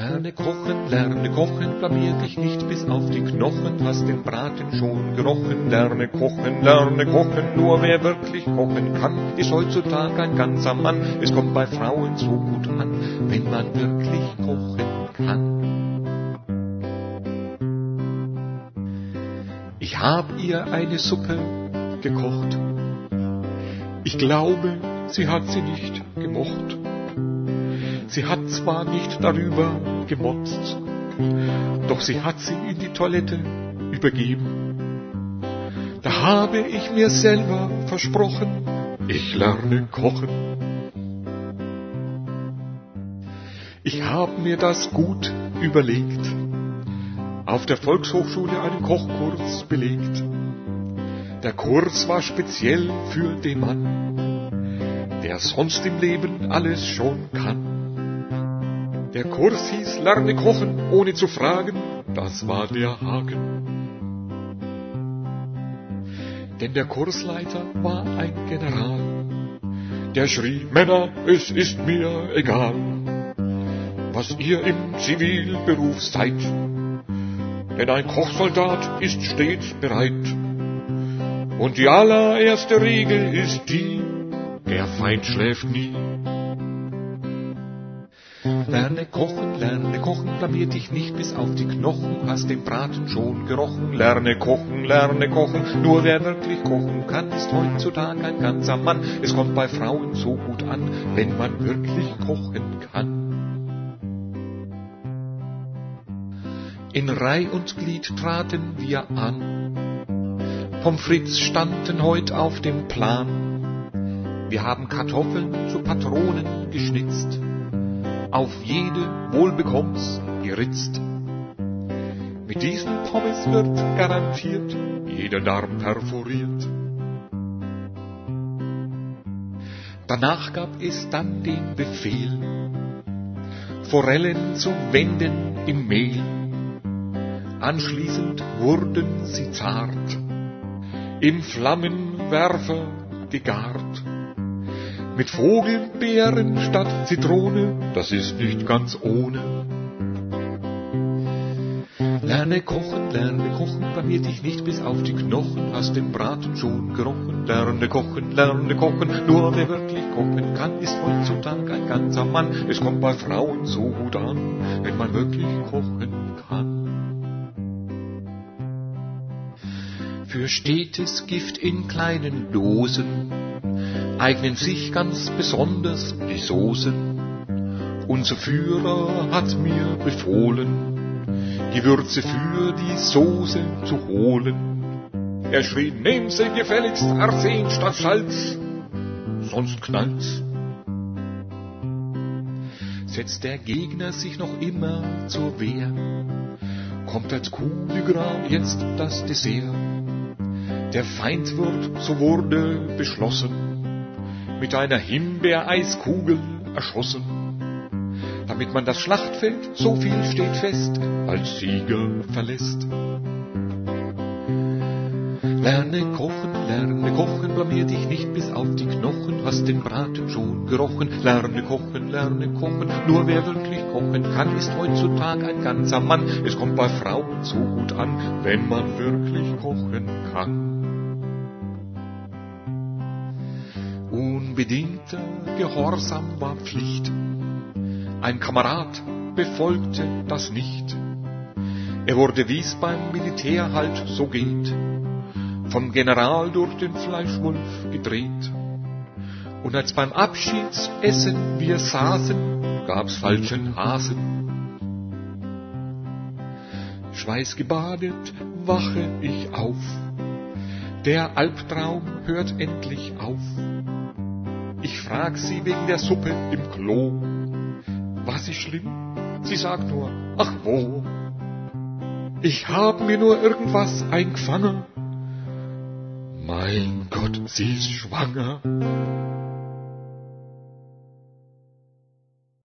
lerne kochen, blamier dich nicht bis auf die Knochen, hast den Braten schon gerochen. Lerne kochen, nur wer wirklich kochen kann, ist heutzutage ein ganzer Mann. Es kommt bei Frauen so gut an, wenn man wirklich kochen kann. Ich hab ihr eine Suppe gekocht. Ich glaube, sie hat sie nicht gemocht. Sie hat zwar nicht darüber gemotzt, doch sie hat sie in die Toilette übergeben. Da habe ich mir selber versprochen, ich lerne kochen. Ich habe mir das gut überlegt, auf der Volkshochschule einen Kochkurs belegt. Der Kurs war speziell für den Mann, der sonst im Leben alles schon kann. Der Kurs hieß Lerne kochen, ohne zu fragen, das war der Haken. Denn der Kursleiter war ein General, der schrie, Männer, es ist mir egal, was ihr im Zivilberuf seid, denn ein Kochsoldat ist stets bereit. Und die allererste Regel ist die, der Feind schläft nie. Lerne kochen, blamier dich nicht bis auf die Knochen, hast den Braten schon gerochen. Lerne kochen, nur wer wirklich kochen kann, ist heutzutage ein ganzer Mann. Es kommt bei Frauen so gut an, wenn man wirklich kochen kann. In Reih und Glied traten wir an, Pommes frites standen heut auf dem Plan. Wir haben Kartoffeln zu Patronen geschnitzt, auf jede wohlbekomm's geritzt. Mit diesen Pommes wird garantiert jeder Darm perforiert. Danach gab es dann den Befehl, Forellen zu wenden im Mehl. Anschließend wurden sie zart, im Flammenwerfer gegart. Mit Vogelbeeren statt Zitrone, das ist nicht ganz ohne. Lerne kochen, blamier dich nicht bis auf die Knochen, hast den Braten schon gerochen. Lerne kochen, nur wer wirklich kochen kann, ist heutzutage ein ganzer Mann. Es kommt bei Frauen so gut an, wenn man wirklich kochen kann. Für stetes Gift in kleinen Dosen eignen sich ganz besonders die Soßen. Unser Führer hat mir befohlen, die Würze für die Soße zu holen. Er schrie, nehmen Sie gefälligst Arsen statt Salz, sonst knallt's. Setzt der Gegner sich noch immer zur Wehr, kommt als Coup de Gras jetzt das Dessert. Der Feind wird, so wurde beschlossen, mit einer Himbeereiskugel erschossen, damit man das Schlachtfeld, so viel steht fest, als Sieger verlässt. Lerne kochen, blamier dich nicht bis auf die Knochen, hast den Braten schon gerochen. Lerne kochen, nur wer wirklich kochen kann, ist heutzutage ein ganzer Mann. Es kommt bei Frauen so gut an, wenn man wirklich kochen kann. Unbedingter Gehorsam war Pflicht, ein Kamerad befolgte das nicht. Er wurde, wie's beim Militär halt so geht, vom General durch den Fleischwolf gedreht. Und als beim Abschiedsessen wir saßen, gab's falschen Hasen. Schweißgebadet wache ich auf, der Albtraum hört endlich auf. Ich frag sie wegen der Suppe im Klo, was ist schlimm? Sie sagt nur, ach wo. Ich hab mir nur irgendwas eingefangen. Mein Gott, sie ist schwanger.